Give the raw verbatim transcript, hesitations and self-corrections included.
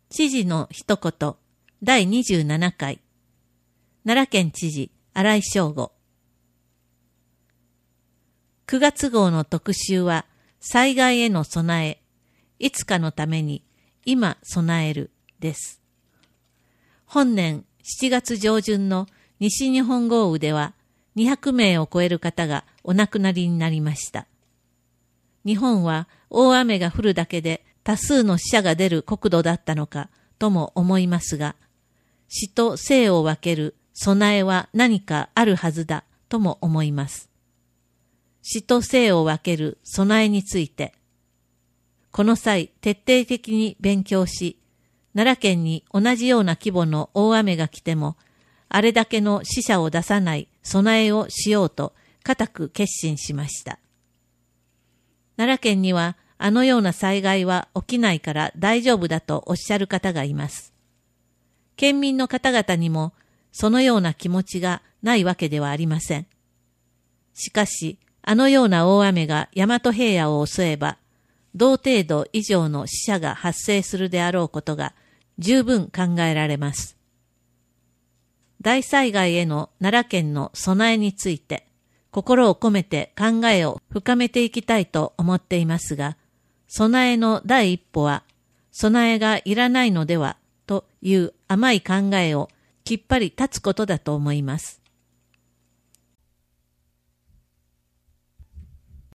知事の一言だいにじゅうななかい奈良県知事新井正吾。くがつ号の特集は災害への備え、いつかのために今備えるです。本年しちがつ上旬の西日本豪雨ではにひゃくめいを超える方がお亡くなりになりました。日本は大雨が降るだけで多数の死者が出る国土だったのかとも思いますが、死と生を分ける備えは何かあるはずだとも思います。死と生を分ける備えについて、この際徹底的に勉強し、奈良県に同じような規模の大雨が来ても、あれだけの死者を出さない備えをしようと固く決心しました。奈良県にはあのような災害は起きないから大丈夫だとおっしゃる方がいます。県民の方々にもそのような気持ちがないわけではありません。しかし、あのような大雨が大和平野を襲えば、同程度以上の死者が発生するであろうことが十分考えられます。大災害への奈良県の備えについて、心を込めて考えを深めていきたいと思っていますが、備えの第一歩は、備えがいらないのではという甘い考えをきっぱり立つことだと思います。